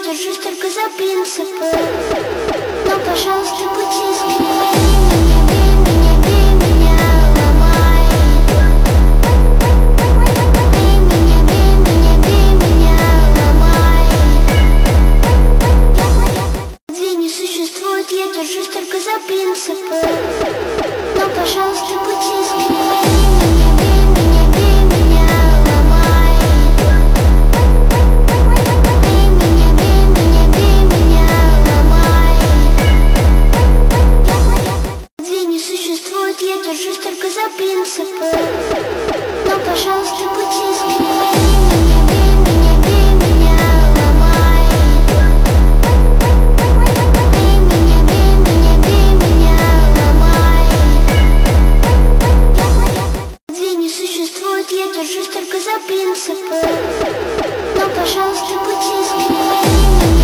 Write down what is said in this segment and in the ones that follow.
держусь только за принципы. Но, пожалуйста, будь искренней. Я держусь только за принципы. Но, пожалуйста, будь искренней. Не существует, я держусь только за принципы. Но, пожалуйста, будь искренней. Я держусь только за принципы. Но, пожалуйста, будь искренней.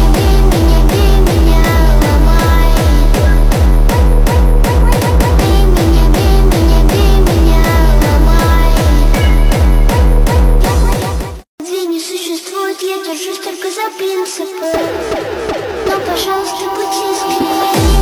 Не существует, я держусь только за принципы. Но, пожалуйста, будь искренней.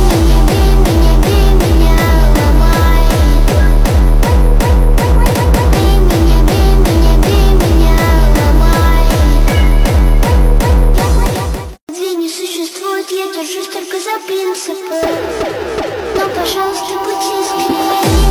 Я держусь только за принципы. Но, пожалуйста, будь искренней.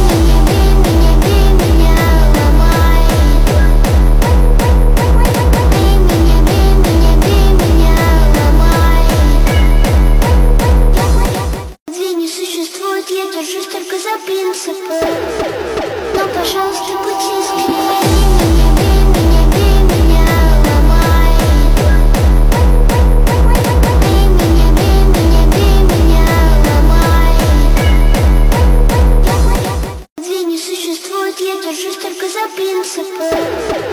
Не существует, я держусь только за принципы. Но, пожалуйста, будь искренней. Я держусь только за принципы.